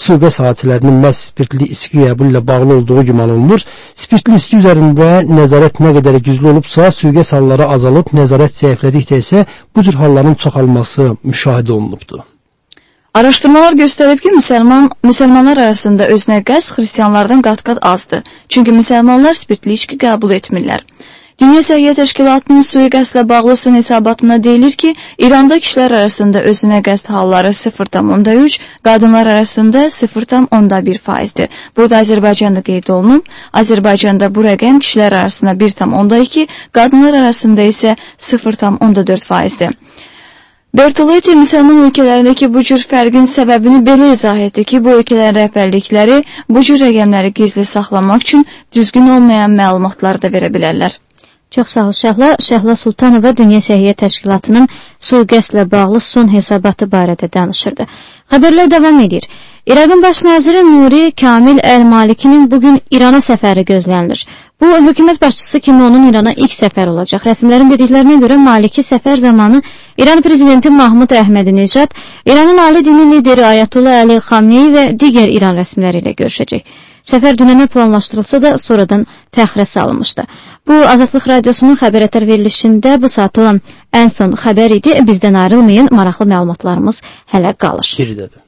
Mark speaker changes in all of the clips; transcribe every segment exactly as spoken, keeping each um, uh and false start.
Speaker 1: sui-qəsd hadisələrinin məhz spirtli içki qəbulu ilə bağlı olduğu güman olunur. Spirtli içki üzərində nəzarət nə qədər güclü olubsa, sui-qəsd halları azalıb, nəzarət zəiflədikcə isə bu cür halların çoxalması müşahidə olunubdur.
Speaker 2: Araşdırmalar göstərib ki, müsəlman, müsəlmanlar arasında özünə qəsd xristianlardan qat-qat azdır. Çünki müsəlmanlar spirtli içki qəbul etmirlər. Dünya Səhiyyə Təşkilatının sui-qəsdlə bağlı son hesabatında deyilir ki, İranda kişilər arasında özünə qəsd halları sıfır tam onda üç, qadınlar arasında sıfır tam onda bir faizdir. Burada Azərbaycanda qeyd olunub. Azərbaycanda bu rəqəm kişilər arasında bir tam onda iki, qadınlar arasında isə sıfır tam onda dörd faizdir. Bertolotti müsəlman ölkələrindəki bu cür fərqin səbəbini belə izah etdi ki, bu ölkələrin rəhbərlikləri bu cür rəqəmləri gizli saxlamaq üçün düzgün olmayan məlumatlar da verə bilərlər.
Speaker 3: Çox sağ ol Şəhla. Şəhla Sultanova Dünya Səhiyyə Təşkilatının sui-qəsdlə bağlı son hesabatı barədə danışırdı. Xəbərlər davam edir. İraqın baş naziri Nuri Kamil Əl-Malikinin bugün İrana səfəri gözlənilir. Bu, hökumət başçısı kimi onun İrana ilk səfər olacaq. Rəsmilərin dediklərinə görə Maliki səfər zamanı İran prezidenti Mahmud Əhmədi-Necad, İranın ali dini lideri Ayətullah Əli Xamneyi və digər İran rəsmiləri ilə görüşəcək. Səfər dünənə planlaşdırılsa da sonradan təxirə salınmışdı. Bu, Azadlıq Radiosunun xəbər ətər verilişində bu saat olan ən son xəbər idi. Bizdən ayrılmayın, maraqlı məlumatlarımız hələ qalır.
Speaker 1: Geridədir.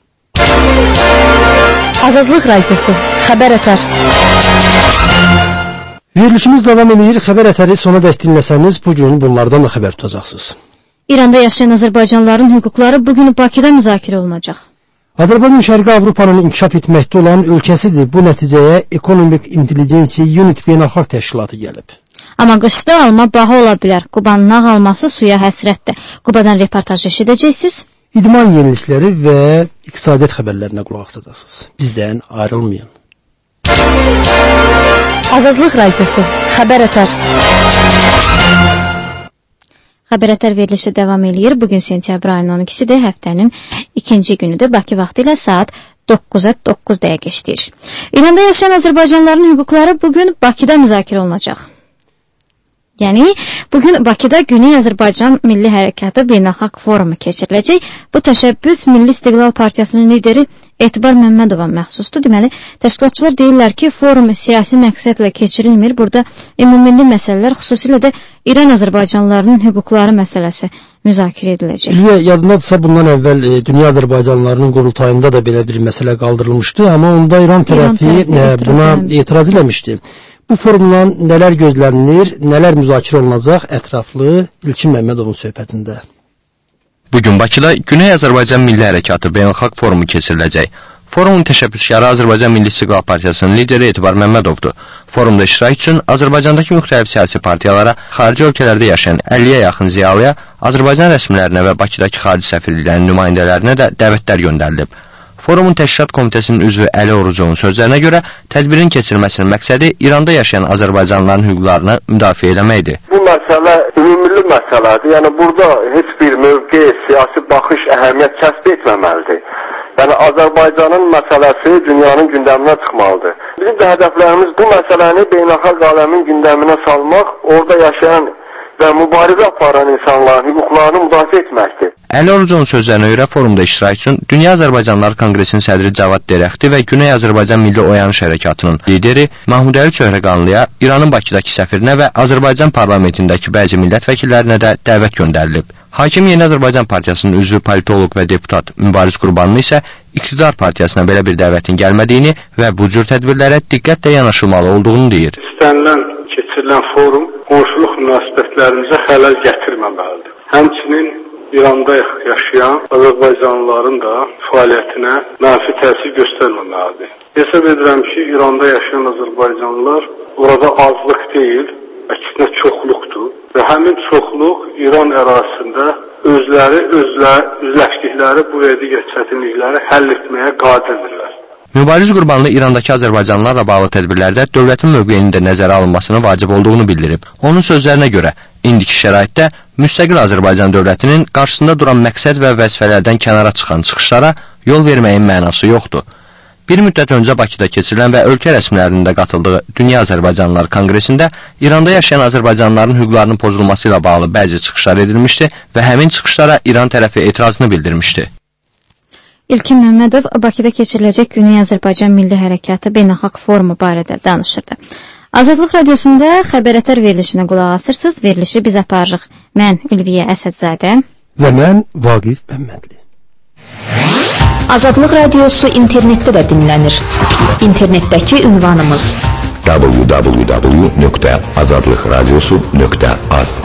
Speaker 3: Azadlıq Radiosu, xəbər ətər.
Speaker 1: Verilişimiz davam edir. Xəbər ətəri sona dək dinləsəniz, bugün bunlardan da xəbər tutacaqsınız.
Speaker 3: İranda yaşayan Azərbaycanlıların hüquqları bugün Bakıda müzakirə olunacaq.
Speaker 1: Azərbaycan Şərqi Avropanın inkişaf etməkdə olan ölkəsidir. Bu nəticəyə Economic Intelligence Unit beynəlxalq təşkilatı gəlib.
Speaker 3: Amma qışda alma baha ola bilər. Qubanın ağ alması suya həsrətdir. Qubadan reportaj eşidəcəksiniz.
Speaker 1: İdman yenilikləri və iqtisadiyyat xəbərlərinə qulaq asacaqsınız. Bizdən ayrılmayın.
Speaker 3: Azadlıq Radiosu, xəbər ətər. Xəbər ətər verilişi davam edir. Bugün sentyabr ayının on ikisidir. Həftənin ikinci günüdür. Bakı vaxtı ilə saat doqquza doqquz dəqiqə işləyir. İranda yaşayan Azərbaycanlıların hüquqları bugün Bakıda müzakirə olunacaq. Yəni, bugün Bakıda Güney Azərbaycan Milli Hərəkatı Beynəlxalq Forumu keçiriləcək. Bu təşəbbüs Milli İstiqlal Partiyasının lideri Etibar Məmmədova məxsusdur. Deməli, təşkilatçılar deyirlər ki, forum siyasi məqsədlə keçirilmir. Burada ümumilli məsələlər, xüsusilə də İran Azərbaycanlılarının hüquqları məsələsi müzakirə ediləcək.
Speaker 1: İlyə, yadındadırsa bundan əvvəl e, Dünya Azərbaycanlılarının qurultayında da belə bir məsələ qaldırılmışdı, amma onda İran tərəfi İran tərəfi e, buna etiraz eləmişdi. Bu forumdan nələr gözlənilir, nələr müzakirə olunacaq ətraflı İlkin Məmmədovun söhbətində.
Speaker 4: Bugün Bakıda Güney Azərbaycan Milli Hərəkatı Beynəlxalq Forumu keçiriləcək. Forumun təşəbbüskarı Azərbaycan Milli İstiqlal Partiyasının lideri Etibar Məmmədovdur. Forumda iştirak üçün Azərbaycandakı müxtəlif siyasi partiyalara, xarici ölkələrdə yaşayan əlliyə yaxın ziyalıya, Azərbaycan rəsmilərinə və Bakıdakı xarici səfirliklərin nümayəndələrinə də dəvətlər göndərilib. Forumun Təşkilat Komitəsinin üzvü Əli Orucovun sözlərinə görə tədbirin keçirilməsinin məqsədi İranda yaşayan Azərbaycanlıların hüquqlarını müdafiə etməkdir.
Speaker 5: Bu məsələ ümumilli məsələdir. Yəni burada heç bir mövqe, siyasi baxış əhəmiyyət kəsb etməməlidir. Yəni Azərbaycanın məsələsi dünyanın gündəminə çıxmalıdır. Bizim də hədəflərimiz bu məsələni beynəlxalq aləmin gündəminə salmaq, orada yaşayan və mübarizə aparan insanların hüquqlarını müdafiə etməkdir.
Speaker 4: Əli Orucovun sözlərinə görə forumda iştirak üçün Dünya Azərbaycanlılar Konqresinin sədri Cavad Dərəxti və Güney Azərbaycan Milli Oyanış Hərəkatının lideri Mahmud Əli Çöhrəqanlıya, İranın Bakıdakı səfirinə və Azərbaycan parlamentindəki bəzi millət vəkillərinə də dəvət göndərilib. Hakim Yeni Azərbaycan Partiyasının üzvü politoloq və deputat Mübariz Qurbanlı isə İqtidar Partiyasına belə bir dəvətin gəlmədiyini və bu cür tədbirlərə diqqətlə yanaşılmalı olduğunu deyir.
Speaker 6: İstənilən keçirilən forum qonşuluq münasibətlərimizə xələl gətirməməlidir. Həmçinin İranda yaşayan Azərbaycanlıların da fəaliyyətinə mənfi təsir göstərməməlidir. Hesab edirəm ki, İranda yaşayan Azərbaycanlılar orada azlıq deyil, əksinə çoxluqdur və həmin çoxluq İran ərazisində özləri, özləri, üzləşdikləri bu və digər çətinlikləri həll etməyə qadirdirlər.
Speaker 4: Mübariz Qurbanlı İrandakı Azərbaycanlılarla bağlı tədbirlərdə dövlətin mövqeyinin də nəzərə alınmasını vacib olduğunu bildirib. Onun sözlərinə görə, indiki şəraitdə müstəqil Azərbaycan dövlətinin qarşısında duran məqsəd və vəzifələrdən kənara çıxan çıxışlara yol verməyin mənası yoxdur. Bir müddət öncə Bakıda keçirilən və ölkə rəsmilərinin də qatıldığı Dünya Azərbaycanlılar Konqresində İranda yaşayan Azərbaycanlıların hüquqlarının pozulması ilə bağlı bəzi çıxışlar edilmişdi və həmin çıxışlara İran tərəfi etirazını bildirmişdi.
Speaker 3: İlkin Məmmədov Bakıda keçiriləcək Güney Azərbaycan Milli Hərəkatı Beynəlxalq Forumu barədə danışırdı. Azadlıq Radiosunda xəbərətər verilişinə qulaq asırsınız. Verilişi biz aparırıq. Mən Ülviyə Əsədzadə
Speaker 1: və mən Vaqif Məmmədli.
Speaker 7: Azadlıq Radiosu internetdə də dinlənir. İnternetdəki ünvanımız w w w nöqtə azadlıq radiosu nöqtə az.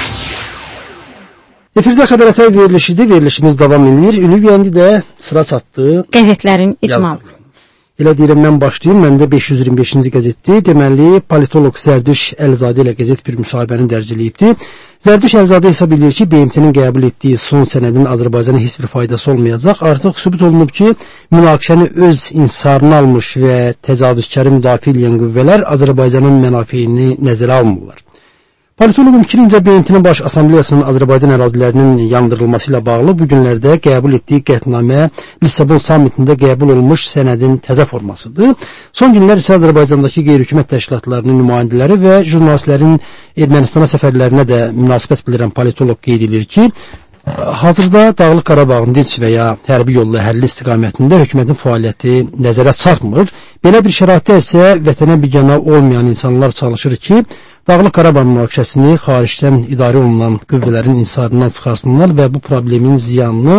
Speaker 1: Efirdə xəbərətər verilişidir. Verilişimiz davam edir. Ülviyə də sıra çatdı.
Speaker 3: Qəzetlərin icmalı.
Speaker 1: Elə deyirəm, mən başlayayım. Məndə beş yüz iyirmi beşinci qəzetdir. Deməli, politolog Zərdüş Əlizadə ilə qəzet bir müsahibəni dərc eləyibdir. Zərdüş Əlizadə hesab edir ki, B M T-nin qəbul etdiyi son sənədin Azərbaycana heç bir faydası olmayacaq. Artıq sübut olunub ki, münaqişəni öz insarına almış və təcavüzkarı müdafiə edən qüvvələr Azərbaycanın mənafeyini nəzərə almırlar. Politologun fikrincə B M T-nin Baş Assambleyasının Azərbaycan ərazilərinin yandırılması ilə bağlı bu günlərdə qəbul etdiyi qətnamə Lissabon sammitində qəbul olmuş sənədin təzə formasıdır. Son günlər isə Azərbaycandakı qeyri-hökumət təşkilatlarının nümayəndələri və jurnalistlərin Ermənistana səfərlərinə də münasibət bildirən politoloq qeyd edir ki, hazırda Dağlıq Qarabağın dinc və ya hərbi yolla həlli istiqamətində hökumətin fəaliyyəti nəzərə çarpmır. Belə bir şəraitdə isə vətənə bigana olmayan insanlar çalışır ki, Dağlıq Qarabağ münaqişəsini xaricdən idarə olunan qüvvələrin insarından çıxarsınlar və bu problemin ziyanını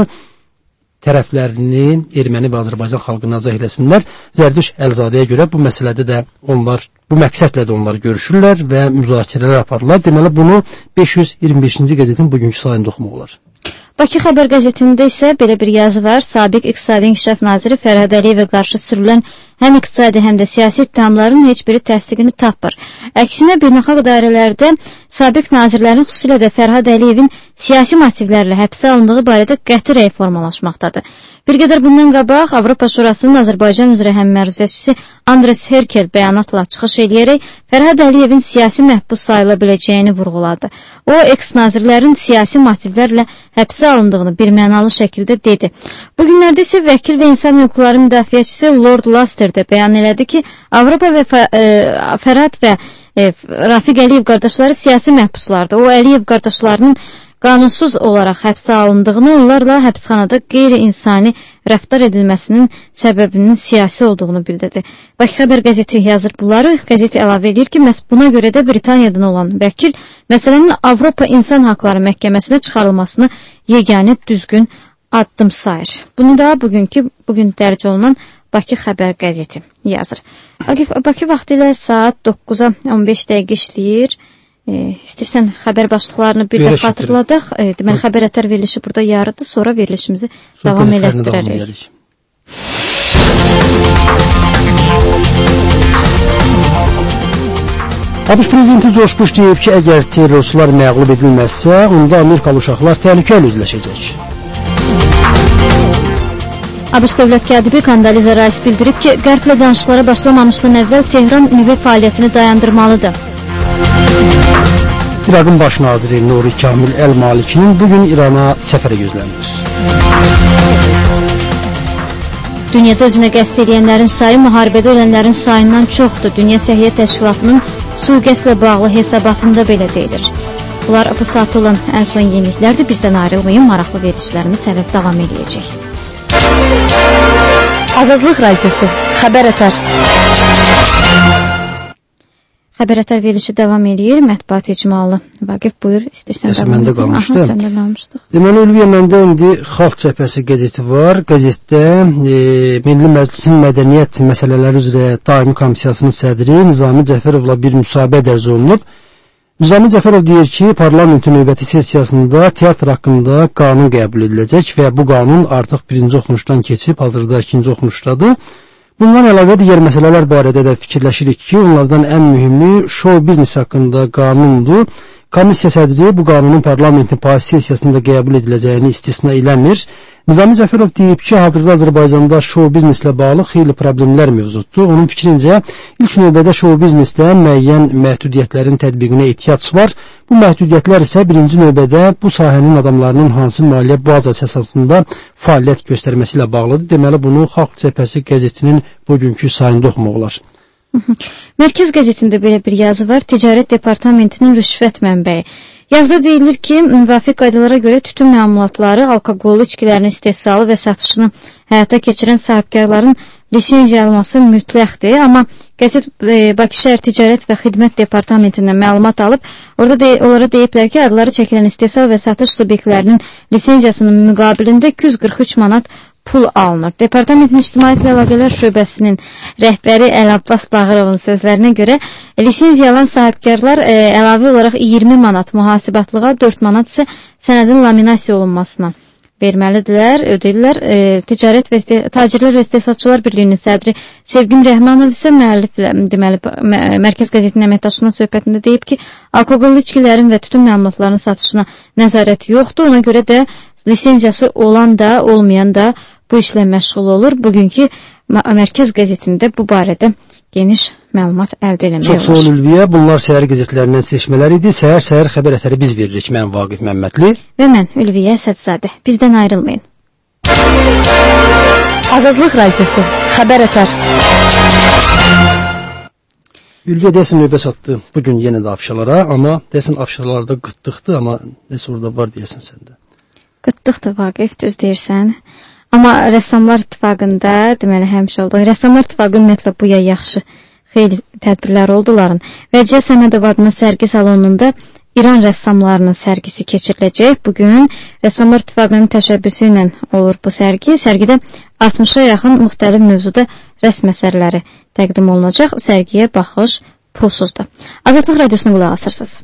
Speaker 1: tərəflərini erməni və Azərbaycan xalqına izah eləsinlər. Zərdüş Əlizadəyə görə bu məsələdə də onlar, bu məqsədlə də onlar görüşürlər və müzakirələr aparırlar. Deməli, bunu beş yüz iyirmi beşinci qəzetin bugünkü sayında oxumaq olar.
Speaker 3: Bakı Xəbər qəzetində isə belə bir yazı var. Sabiq İqtisadi İnkişaf Naziri Fərhad Əliyevə qarşı sürülən həm iqtisadi, həm də siyasi ittihamların heç biri təsdiqini tapmır. Əksinə, beynəlxalq dairələrdə sabiq nazirlərin, xüsusilə də Fərhad Əliyevin siyasi motivlərlə həbsə alındığı barədə qəti rəy formalaşmaqdadır. Bir qədər bundan qabaq Avropa Şurasının Azərbaycan üzrə həmməruzəçisi Andres Herkel bəyanatla çıxış edərək Fərhad Əliyevin siyasi məhbus sayıla biləcəyini vurğuladı. O, eks-nazirlərin siyasi motivlərlə həbsə alındığını birmənalı şəkildə dedi. Bugünlərdə isə vəkil və insan hüquqları müdafiəçisi Lord Laster də bəyan elədi ki, Avropa və Fərhad və e, Rafiq Əliyev qardaşları siyasi məhbuslardır. O, Əliyev qardaşlarının qanunsuz olaraq həbsə alındığını, onlarla həbsxanada qeyri-insani rəftar edilməsinin səbəbinin siyasi olduğunu bildirdi. Bakı Xəbər qəzeti yazır bunları. Qəzeti əlavə edir ki, məhz buna görə də Britaniyadan olan vəkil məsələnin Avropa İnsan Haqları Məhkəməsinə çıxarılmasını yeganə düzgün addım sayır. Bunu da bugünkü, bugün dərc olunan Bakı Xəbər qəzeti yazır. Bakı vaxtı ilə saat doqquza on beş dəqiqə işləyir. E, İstəyirsən xəbər başlıqlarını bir də xatırladıq. E, deməli, xəbərətər verilişi burada yarıdır. Sonra verilişimizi sonra davam elətdirərək.
Speaker 1: ABŞ prezidenti George Bush deyib ki, əgər terrorçular məğlub edilməzsə, onda Amerikalı uşaqlar təhlükə ilə üzləşəcək.
Speaker 3: ABŞ dövlət katibi Kondoliza Rice bildirib ki, Qərblə danışıqlara başlamamışdan əvvəl Tehran nüvə fəaliyyətini dayandırmalıdır.
Speaker 1: İraqın baş naziri Nuri Kamil Əl-Malikinin bugün İrana səfərə gözlənilir.
Speaker 3: Dünyada özünə qəsd edənlərin sayı müharibədə ölənlərin sayından çoxdur. Dünya Səhiyyə Təşkilatının sui-qəsdlə bağlı hesabatında belə deyilir. Bunlar bu saat olan ən son yeniliklərdir. Bizdən ayrılmayın, maraqlı verilişlərimiz hələ davam edəcək.
Speaker 7: Azadlıq Radiosu, xəbərətər.
Speaker 3: Xəbərətər verilişi davam edir. Mətbuat icmalı. Vaqif, buyur, istəyirsən
Speaker 1: davam edir. Məndə qalmışdı.
Speaker 3: Aha, səndə qalmışdıq.
Speaker 1: Deməli, Ülviyə, məndə indi Xalq Cəbhəsi qəzeti var. Qəzetdə e, Milli Məclisin mədəniyyət məsələləri üzrə daimi komissiyasının sədri Nizami Cəfərovla bir müsahibə dərc olunub. Nizami Cəfərov deyir ki, parlamentin növbəti sessiyasında teatr haqqında qanun qəbul ediləcək və bu qanun artıq birinci oxunuşdan keçib, hazırda ikinci oxunuşdadır. Bundan əlavə digər məsələlər barədə də fikirləşirik ki, onlardan ən mühümü şou biznes haqqında qanundur. Komissiya sədri bu qanunun parlamentin payız sessiyasında qəbul ediləcəyini istisna eləmir. Nizami Cəfərov deyib ki, hazırda Azərbaycanda şou bizneslə bağlı xeyli problemlər mövcuddur. Onun fikrincə, ilk növbədə şou biznesdə müəyyən məhdudiyyətlərin tətbiqinə ehtiyac var. Bu məhdudiyyətlər isə birinci növbədə bu sahənin adamlarının hansı maliyyə bazası əsasında fəaliyyət göstərməsi ilə bağlıdır. Deməli, bunu Xalq Cəbhəsi qəzetinin bugünkü sayında oxumaq olar.
Speaker 3: Mərkəz qəzetində belə bir yazı var. Ticarət Departamentinin rüşvət mənbəyi. Yazıda deyilir ki, müvafiq qaydalara görə tütün məmulatları, alkoqollu içkilərin istehsalı və satışını həyata keçirən sahibkarların lisenziya alması mütləqdir. Amma qəzet e, Bakı Şəhər Ticarət və Xidmət Departamentindən məlumat alıb, orada de, onlara deyiblər ki, adları çəkilən istehsal və satış subyektlərinin lisenziyasının müqabilində iki yüz qırx üç manat pul alınır. Departamentin İctimaiyyətlə Əlaqələr Şöbəsinin rəhbəri Əl Abbas Bağırovun sözlərinə görə lisenziya alan sahibkarlar e, əlavə olaraq iyirmi manat mühasibatlığa, dörd manat isə sənədin laminasiya olunmasına verməlidirlər, ödəyirlər. E, Ticarət və Tacirlər və İstehsalçılar Birliyinin sədri Sevgim Rəhmanov isə müəlliflə, deməli, Mərkəz qəzetinin əməkdaşlarına söhbətində deyib ki, alkoqollu içkilərin və tütün məmulatlarının satışına nəzarət yoxdur. Ona görə də lisenziyası olan da, olmayan da bu işlə məşğul olur. Bugünkü Mərkəz qəzetində bu barədə geniş məlumat əldə eləmək olur.
Speaker 1: Çox sağ ol Ülviyə. Bunlar səhər qəzetlərindən seçmələr idi. Səhər-səhər xəbər əsəri biz veririk. Mən Vaqif Məmmədli
Speaker 3: və mən Ülviyə Əsədzadə. Bizdən ayrılmayın.
Speaker 2: Azadlıq Radiosu xəbər əsər.
Speaker 1: Ülviyə desin növbə çatdı. Bugün yenə də afişalara, amma desin afişalarda qıtdıqdır, amma nəsə orada var deyəsən səndə.
Speaker 3: Qıtdıqdır Vaqif, düz deyirsən. Amma Rəssamlar İttifaqında, deməli həmişə oldu. Rəssamlar İttifaqı ümumiyyətlə bu yay yaxşı xeyli tədbirlər olduların. Vəcihə Səmədov adına sərgi salonunda İran rəssamlarının sərgisi keçiriləcək. Bugün Rəssamlar İttifaqının təşəbbüsü ilə olur bu sərgi. Sərgidə altmışa yaxın müxtəlif mövzuda rəsm əsərləri təqdim olunacaq. Sərgiyə baxış pulsuzdur. Azadlıq Radiosuna qulaq asırsınız.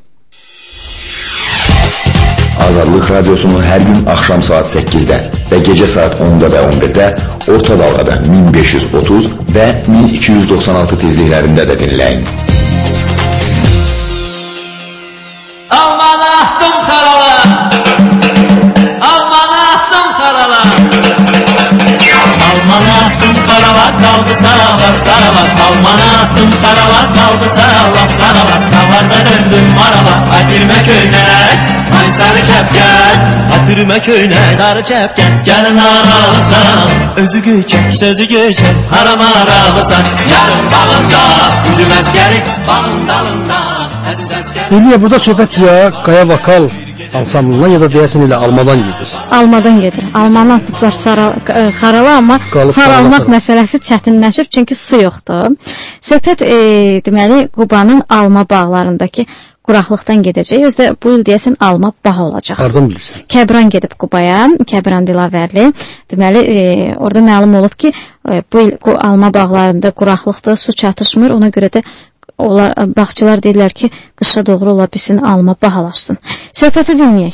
Speaker 8: Azadlıq Radiosunu hər gün axşam saat səkkizdə və gecə saat onda və on birdə orta dalğada min beş yüz otuz və min iki yüz doxsan altı tezliklərində də dinləyin.
Speaker 9: Alman attım xarala, Alman attım xarala, Alman attım xarala, qaldı sağlar sağlar, Alman attım xarala, qaldı sağlar sağlar, Qavarda döndüm marala, atirmə köynək, ay sarı kəpkən, atirmə köynək, sarı kəpkən, gəlin aralısan, özü göykək, sözü göykək, haram aralısan, yarın bağında, üzüm əskərik, bağın dalında, əziz əskərik.
Speaker 1: Ülviyə, burada söhbət ya Qaya Vokal ansamblına ya da deyəsən elə almadan gedir.
Speaker 3: Almadan gedir. Almanı atıblar xarala, amma Qalıb saralmaq sarala. Məsələsi çətinləşib, çünki su yoxdur. Söhbət e, deməli Qubanın alma bağlarındakı quraqlıqdan gedəcək. Özdə bu il deyəsən alma baha olacaq.
Speaker 1: Hardan bilirsən?
Speaker 3: Kəbran gedib Qubaya, Kəbran Dilavərli. Deməli, e, orada məlum olub ki, e, bu il alma bağlarında quraqlıqda su çatışmır. Ona görə də onlar, bağçılar deyirlər ki, qışa doğru ola bilsin, alma bahalaşsın. Söhbəti dinləyək.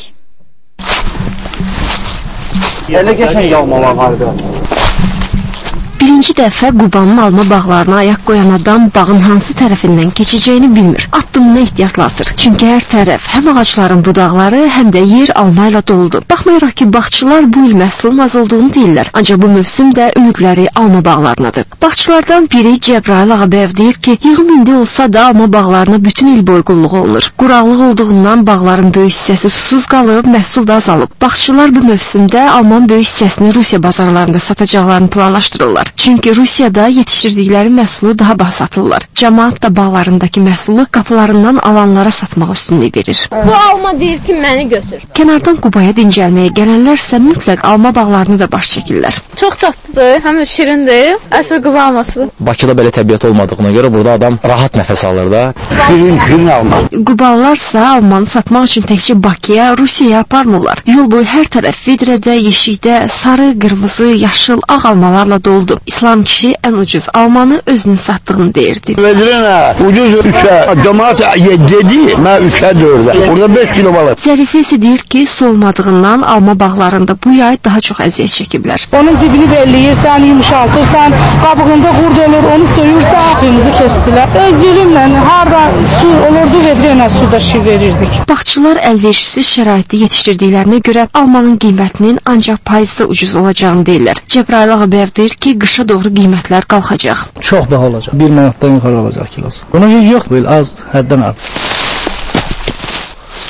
Speaker 10: Yerlə geçən yalmalar vardı.
Speaker 11: Birinci dəfə Qubanın alma bağlarına ayaq qoyan adam bağın hansı tərəfindən keçəcəyini bilmir. Addımını ehtiyatla atır. Çünki hər tərəf həm ağacların budaqları, həm də yer alma ilə doludur. Baxmayaraq ki, bağçılar bu il məhsulun az olduğunu deyirlər. Ancaq bu mövsüm də ümidləri alma bağlarınadır. Bağçılardan biri Cəbrayıl Ağabəyev deyir ki, yığım indi olsa da alma bağlarına bütün il boyu qulluq olunur. Quraqlıq olduğundan bağların böyük hissəsi susuz qalıb, məhsul da azalıb. Bağçılar bu mövsümdə almanın böyük hissəsini Rusiya bazarlarında satacaqlarını planlaşdırırlar. Çünki Rusiyada yetişdirdikləri məhsulu daha baha satırlar. Cəmaət də bağlarındakı məhsulu qapılarından alanlara satmaq üstünlük verir.
Speaker 12: Bu alma deyir ki, məni götür.
Speaker 11: Kənardan Qubaya dincəlməyə gələnlər isə mütləq alma bağlarını da baş çəkirlər.
Speaker 12: Çox tatlıdır, həm də şirindir. Əsl Quba alması.
Speaker 13: Bakıda belə təbiət olmadığına görə burada adam rahat nəfəs alır da.
Speaker 10: Gün alma.
Speaker 11: Qubalılarsa almanı satmaq üçün təkcə Bakıya, Rusiyaya aparmırlar. Yol boyu hər tərəf vidrədə, yeşikdə sarı, qırmızı, yaşıl, ağ almalarla doldu. İslam kişi ən ucuz almanı özünün satdığını deyirdi.
Speaker 10: Vedirənə, ucuz üçə, cəmaat dedi, mən üçə dördə. Orada beş kilo balıq.
Speaker 11: Zərifə isə deyir ki, solmadığından alma bağlarında bu yay daha çox əziyyət çəkiblər.
Speaker 14: Onun dibini belləyirsən, yumuşaltırsan, qabığında qurd olur, onu soyursan, suyumuzu kestilər. Öz zulümlə, harada su olurdu, vedrənə suda şi verirdik.
Speaker 11: Bağçılar əlverişsiz şəraitdə yetişdirdiklərinə görə almanın qiymətinin ancaq payızda ucuz olacağını deyirlər. Cəbrayıl Ağabəyev deyir ki, qışa doğru qiymətlər qalxacaq.
Speaker 13: Çox baha olacaq. Bir manatdan yuxarı olacaq kilosu. Buna yox, bu il az, həddən artıq.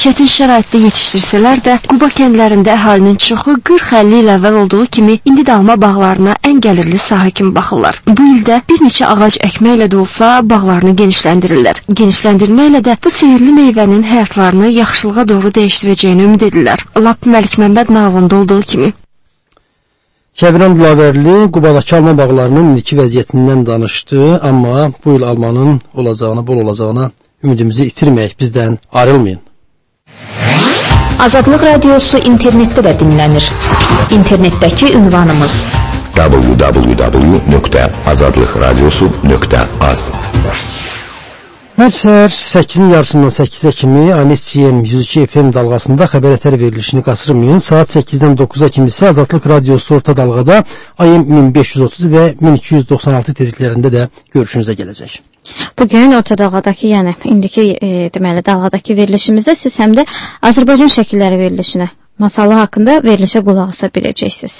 Speaker 11: çətin şəraitdə yetişdirsələr də, Quba kəndlərində əhalinin çoxu qırx əlli il əvvəl olduğu kimi indi də alma bağlarına ən gəlirli sahə kimi baxırlar. Bu ildə bir neçə ağac əkməklə də olsa bağlarını genişləndirirlər. Genişləndirməklə də bu sehirli meyvənin həyatlarını yaxşılığa doğru dəyişdirəcəyini ümid edirlər. Lap Məlik Məmməd nağılında olduğu kimi.
Speaker 1: Kəbirən Dilavərli Qubadakı alma bağlarının indiki vəziyyətindən danışdı, amma bu il almanın olacağına, bol olacağına ümidimizi itirməyək, bizdən ayrılmayın.
Speaker 7: Azadlıq Radiosu internetdə də dinlənir. İnternetdəki ünvanımız
Speaker 8: w w w nöqtə azadlıq radiosu nöqtə az.
Speaker 1: Hər səhər səkkizin yarısından səkkizə kimi Anesiyem yüz iki F M dalğasında xəbər ətər verilişini qaçırmayın. Saat səkkizdən doqquza kimi isə Azadlıq Radiosu orta dalğada A M min beş yüz otuz və min iki yüz doxsan altı tezliklərində də görüşünüzə gələcək.
Speaker 3: Bugün orta dalğadakı, yəni indiki e, deməli dalğadakı verilişimizdə siz həm də Azərbaycan şəkilləri verilişinə, masalı haqqında verilişə qulaq asa biləcəksiniz.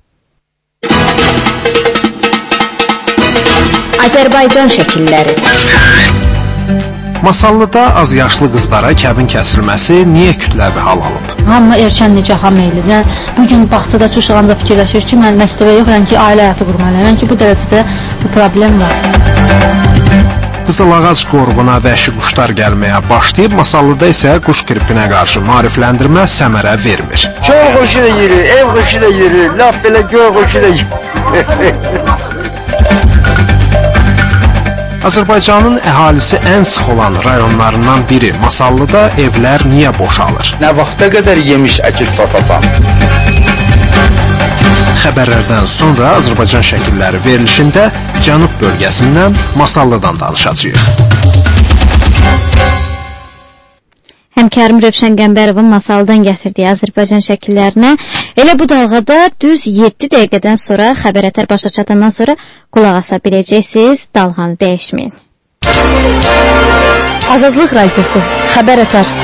Speaker 7: Azərbaycan şəkilləri.
Speaker 15: Masallıda az yaşlı qızlara kəbin kəsilməsi niyə kütləvi hal alıb?
Speaker 16: Hamı erkən nikaha meyillidir. Bugün bağçada uşaq ancaq fikirləşir ki, mən məktəbə yox, yəni ki, ailə həyatı qurmalıyam. Yəni ki, bu dərəcədə bu problem var.
Speaker 15: Qızılağac qoruğuna vəhşi quşlar gəlməyə başlayıb, Masallıda isə quş qripinə qarşı maarifləndirmə səmərə vermir.
Speaker 10: Köy quşu da yürür, ev quşu da yürür, laf belə göy quşu da yürür.
Speaker 15: Azərbaycanın əhalisi ən sıx olan rayonlarından biri Masallıda evlər niyə boşalır?
Speaker 17: Nə vaxta qədər yemiş əkib satasan?
Speaker 15: Xəbərlərdən sonra Azərbaycan şəkilləri verilişində Cənub bölgəsindən Masallıdan danışacağıq.
Speaker 3: Həmkarım Rövşən Qəmbərovun Masallıdan gətirdiyi Azərbaycan şəkillərinə elə bu dalğada düz yeddi dəqiqədən sonra xəbər ətər başa çatandan sonra qulaq asa biləcəksiniz. Dalğanı dəyişməyin.
Speaker 16: Azadlıq Radiosu, xəbər ətər.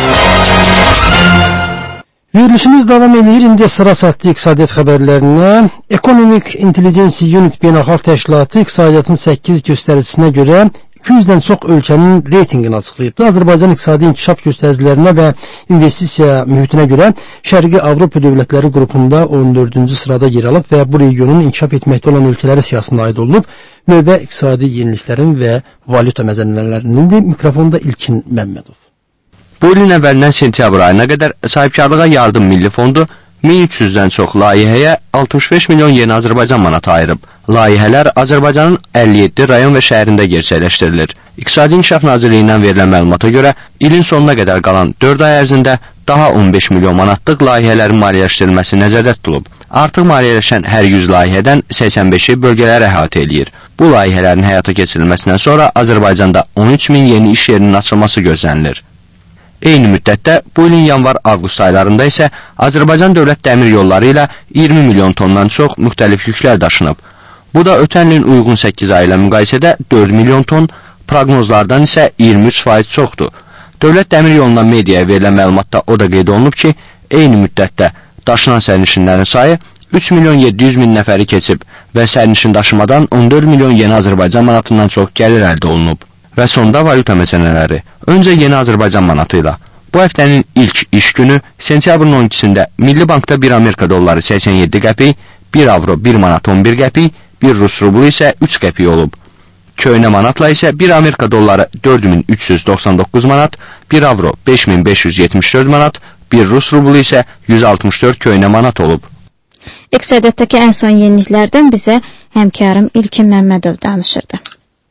Speaker 1: Verilişimiz davam edir. İndi sıra çatdı iqtisadiyyat xəbərlərinə. Economic Intelligence Unit Beynəlxalq Təşkilatı iqtisadiyyatın səkkiz göstəricisine görə iki yüzdən çox ölkənin reytingini açıqlayıbdı. Azərbaycan iqtisadi inkişaf göstəricilərinə və investisiya mühitinə görə Şərqi Avropa dövlətləri qrupunda on dördüncü sırada yer alıb və bu regionun inkişaf etməkdə olan ölkələri siyasına aid olunub. Növbə iqtisadi yeniliklərin və valyuta məzənnələrinindir. Mikrofonda İlkin Məmmədov.
Speaker 4: Bu ilin əvvəlindən sentyabr ayına qədər sahibkarlığa yardım milli fondu min üç yüzdən çox layihəyə altmış beş milyon yeni Azərbaycan manatı ayırıb. Layihələr Azərbaycanın əlli yeddi rayon və şəhərində gerçəkləşdirilir. İqtisadi İnkişaf Nazirliyindən verilən məlumata görə ilin sonuna qədər qalan dörd ay ərzində daha on beş milyon manatlıq layihələrin maliyyələşdirilməsi nəzərdə tutulub. Artıq maliyyələşən hər yüz layihədən səksən beşi bölgələri əhatə eləyir. Bu layihələrin həyata keçirilməsindən sonra Azərbaycanda on üç min yeni iş yerinin açılması gözlənilir. Eyni müddətdə bu ilin yanvar-avqust aylarında isə Azərbaycan Dövlət Dəmir Yolları ilə iyirmi milyon tondan çox müxtəlif yüklər daşınıb. Bu da ötən ilin uyğun səkkiz ay ilə müqayisədə dörd milyon ton, proqnozlardan isə iyirmi üç faiz çoxdur. Dövlət Dəmir Yolundan mediaya verilən məlumatda o da qeyd olunub ki, eyni müddətdə daşınan sərnişinlərin sayı üç milyon yeddi yüz min nəfəri keçib və sərnişin daşımadan on dörd milyon yeni Azərbaycan manatından çox gəlir əldə olunub. Və sonda valyuta məsələləri. Öncə yeni Azərbaycan manatı ilə. Bu həftənin ilk iş günü sentyabrın on ikisində Milli Bankda bir Amerika dolları səksən yeddi qəpik, bir avro bir manat on bir qəpik, bir Rus rublu isə üç qəpik olub. Köynə manatla isə bir Amerika dolları dörd min üç yüz doxsan doqquz manat, bir avro beş min beş yüz yetmiş dörd manat, bir Rus rublu isə yüz altmış dörd köynə manat olub.
Speaker 3: İqtisadiyyatdakı ən son yeniliklərdən bizə həmkarım İlkin Məmmədov danışırdı.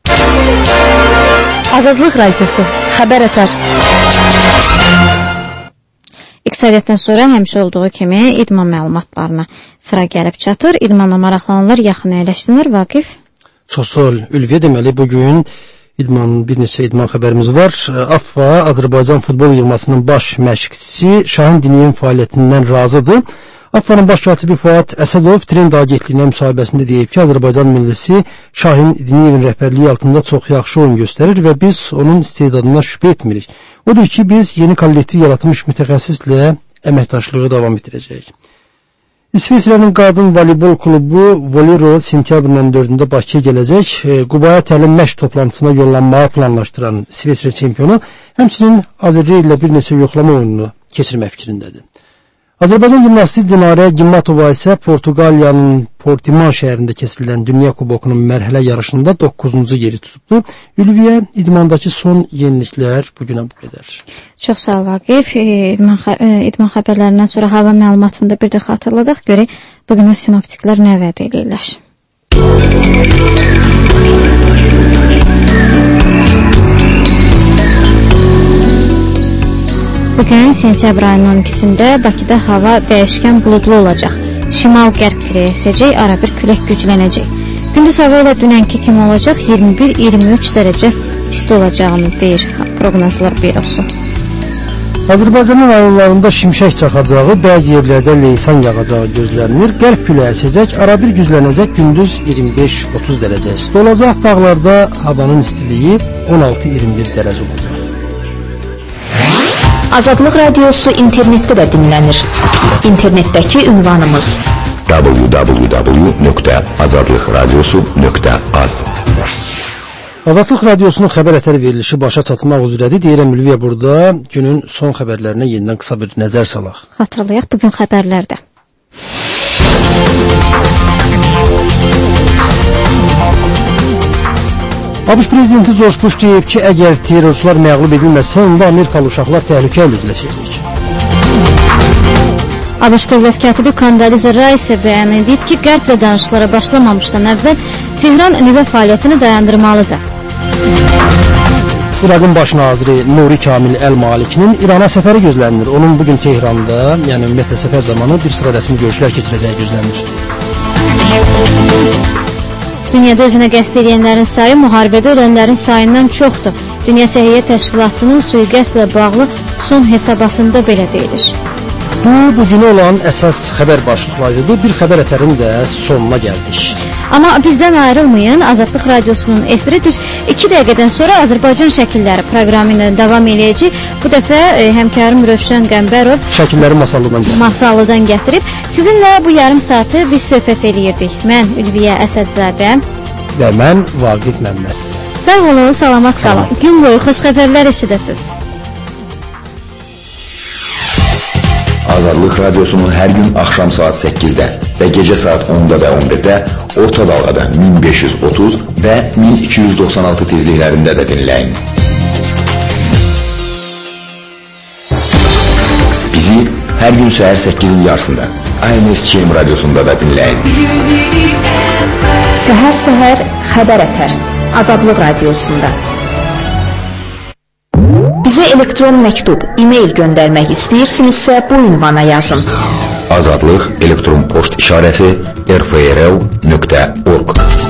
Speaker 16: Azadlıq Radiosu, xəbər ətər.
Speaker 3: İqtisadiyyatdan sonra həmişə olduğu kimi idman məlumatlarına sıra gəlib çatır. İdmanla maraqlananlar yaxın əyləşsinlər. Vaqif?
Speaker 1: Çox sağ ol, Ülviyə. Deməli, bugün idmanın bir neçə idman xəbərimiz var. AFFA, Azərbaycan futbol yığmasının baş məşqçisi Şahin Diniyevin fəaliyyətindən razıdır. AFFA'nın baş katibi Fuad Əsədov Trend agentliyinə müsahibəsində deyib ki, Azərbaycan millisi Şahin Diniyevin rəhbərliyi altında çox yaxşı oyun göstərir və biz onun istedadına şübhə etmirik. Odur ki, biz yeni kollektiv yaratmış mütəxəssislə əməkdaşlığı davam etdirəcəyik. İsveçrənin qadın voleybol klubu Volero sentyabrın dördündə Bakıya gələcək. Qubaya təlim məşq toplantısına yollanmağı planlaşdıran İsveçrə çempionu həmçinin Azərbaycan ilə bir neçə yoxlama oyununu keçirmək fikrindədir. Azərbaycan gimnastı Dinarə Gimmatova isə Portuqaliyanın Portimao şəhərində keçirilən Dünya Kubokunun mərhələ yarışında doqquzuncu yeri tutubdu. Ülviyə, idmandakı son yeniliklər bugünə bu qədər.
Speaker 3: Çox sağ ol Vaqif. İdman, idman xəbərlərindən sonra hava məlumatını da bir də xatırladaq. Görək, bugün o sinoptiklər nə vəd edirlər. Bugün sentyabr ayının on ikisində Bakıda hava dəyişkən buludlu olacaq. Şimal-qərb küləyi əsəcək, arabir külək güclənəcək. Gündüz hava ilə dünənki kimi olacaq, iyirmi bir iyirmi üç dərəcə isti olacağını deyir proqnozlar bürosu.
Speaker 1: Azərbaycanın rayonlarında şimşək çaxacağı, bəzi yerlərdə leysan yağacağı gözlənilir. Qərb küləyi əsəcək, arabir güclənəcək, gündüz iyirmi beş otuz dərəcə isti olacaq. Dağlarda havanın istiliyi on altı iyirmi bir dərəcə olacaq.
Speaker 7: Azadlıq Radiosu internetdə də dinlənir. İnternetdəki ünvanımız
Speaker 8: w w w nöqtə azadlıq radiosu nöqtə az.
Speaker 1: Azadlıq Radiosunun xəbər ətəri verilişi başa çatmaq üzrədir. Deyirəm Ülviyə, burada günün son xəbərlərinə yenidən qısa bir nəzər salaq.
Speaker 3: Xatırlayaq bugün xəbərlərdə.
Speaker 1: ABŞ prezidenti George Bush deyib ki, əgər terrorçular məğlub edilməsə, onda Amerikalı uşaqlar təhlükə ilə ediləcəkdir.
Speaker 3: ABŞ dövlət katibi Condoleezza Rice bəyan edib ki, qərblə danışıqlara başlamamışdan əvvəl Tehran nüvə fəaliyyətini dayandırmalıdır.
Speaker 1: İraqın baş naziri Nuri Kamil Əl-Malikinin İrana səfəri gözlənilir. Onun bugün Tehranda, yəni ümumiyyətlə səfər zamanı bir sıra rəsmi görüşlər keçirəcəyi gözlənilir.
Speaker 3: Dünyada özünə qəsd edənlərin sayı müharibədə ölənlərin sayından çoxdur. Dünya Səhiyyə Təşkilatının sui-qəsdlə bağlı son hesabatında belə deyilir.
Speaker 1: Bu, bugünə olan əsas xəbər başlıqlarıdır. Bir xəbər ətərin də sonuna gəldik.
Speaker 3: Amma bizdən ayrılmayın. Azadlıq Radiosunun efiri düz iki dəqiqədən sonra Azərbaycan şəkilləri proqramı ilə davam eləyəcək. Bu dəfə e, həmkarım Rövşən Qəmbərov
Speaker 1: şəkilləri Masallıdan gətirib.
Speaker 3: Masallıdan gətirib. Sizinlə bu yarım saatı biz söhbət eləyirdik. Mən Ülviyə Əsədzadə
Speaker 1: və mən Vaqif Məmməd.
Speaker 3: Sağ olun, salamat qalın. Gün boyu xoş xəbərlər eşidəsiniz.
Speaker 8: Azadlıq Radiosunun hər gün axşam saat səkkizdə və gecə saat onda və on birdə orta dalğada min beş yüz otuz və min iki yüz doxsan altı tezliklərində də dinləyin. Bizi hər gün səhər səkkizin yarısında A N S K M radiosunda da dinləyin.
Speaker 7: Səhər-səhər xəbər ətər Azadlıq Radiosunda. Bizə elektron məktub, e-mail göndərmək istəyirsinizsə bu ünvana yazın.
Speaker 8: Azadlıq elektron poçt işarəsi r f r l nöqtə org.